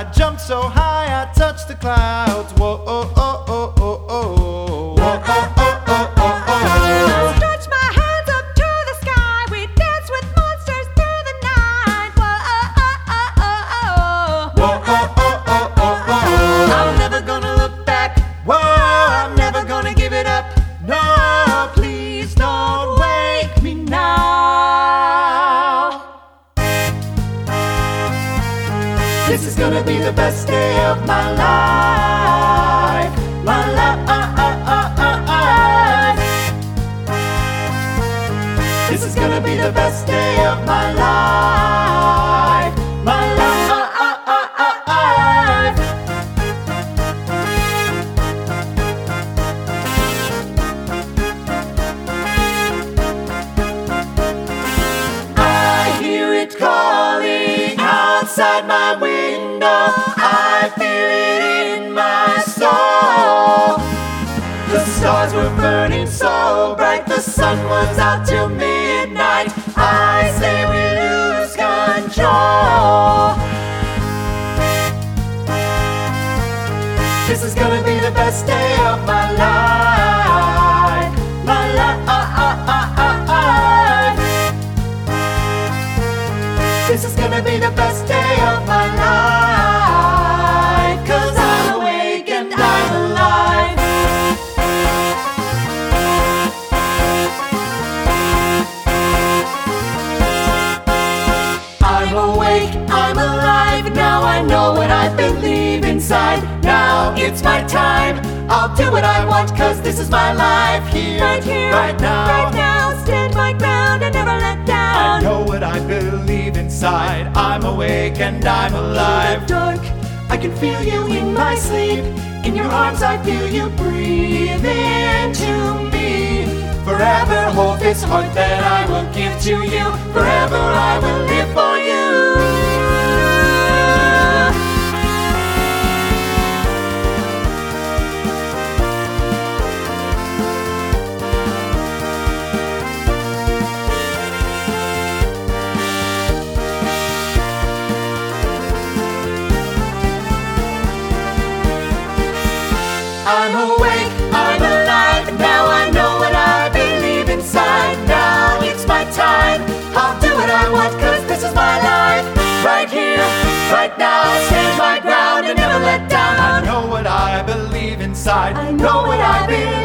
jumped so high I touched the clouds. Whoa, oh, oh, oh, oh, oh. Whoa, oh, oh, oh, oh, oh. Stretch my hands up to the sky. We dance with monsters through the night. Whoa, oh, oh, oh, oh, oh. Whoa, oh, oh, oh, oh, oh. I'm never gonna look back. Whoa, I'm never gonna give it up. No, please don't wake me now. This is gonna be the best day of my life. My life. This is gonna be the best day of my life. My life. I hear it calling outside my window. I feel it in my soul. The stars were burning so bright, the sun was out till midnight. I say we lose control. This is gonna be the best day of my life. My life. This is gonna be the best day of my life. 'Cause I'm awake and I'm alive. I'm awake, I'm alive. Now I know what I believe inside. Now it's my time. I'll do what I want, 'cause this is my life. Here, right now. Right now, stand my ground and never let down. I know what I believe inside. I'm awake and I'm alive. In the dark, I can feel you in my sleep. In your arms I feel you breathe into me. Forever hold this heart that I will give to you. Forever I will live for you. I'm awake, I'm alive, and now I know what I believe inside. Now it's my time, I'll do what I want, 'cause this is my life. Right here, right now, stand my ground and never let down. I know what I believe inside. I know what I believe